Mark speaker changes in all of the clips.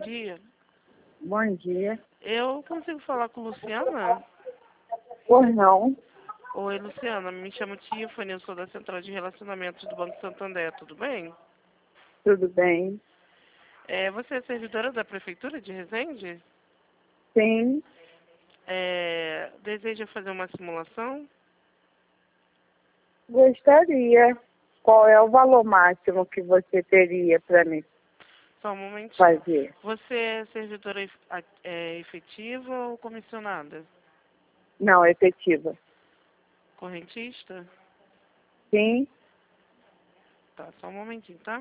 Speaker 1: dia.
Speaker 2: Bom dia.
Speaker 1: Eu consigo falar com Luciana?
Speaker 2: Pois não.
Speaker 1: Oi, Luciana. Me chamo Tiffany, eu sou da Central de Relacionamentos do Banco Santander, tudo bem?
Speaker 2: Tudo bem?
Speaker 1: Você é servidora da Prefeitura de Resende?
Speaker 2: Sim.
Speaker 1: Deseja fazer uma simulação?
Speaker 2: Gostaria. Qual é o valor máximo que você teria para me
Speaker 1: Só um momentinho.
Speaker 2: fazer?
Speaker 1: Você é servidora efetiva ou comissionada?
Speaker 2: Não, efetiva.
Speaker 1: Correntista?
Speaker 2: Sim.
Speaker 1: Tá, só um momentinho, tá?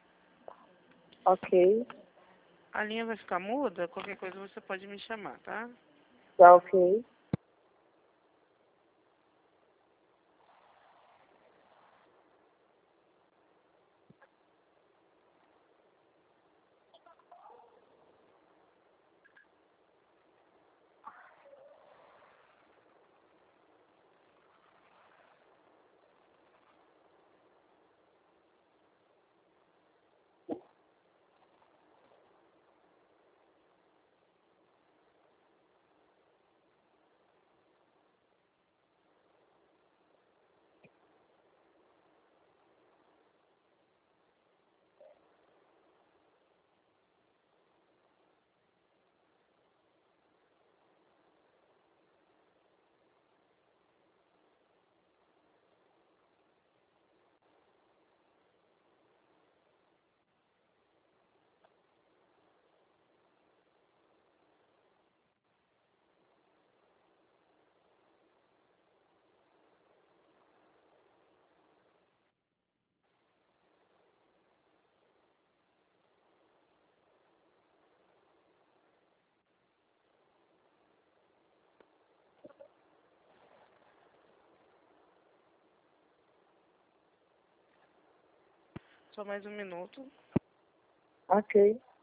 Speaker 2: Ok.
Speaker 1: A linha vai ficar muda, qualquer coisa você pode me chamar, tá?
Speaker 2: Tá ok.
Speaker 1: Só mais um minuto.
Speaker 2: Ok.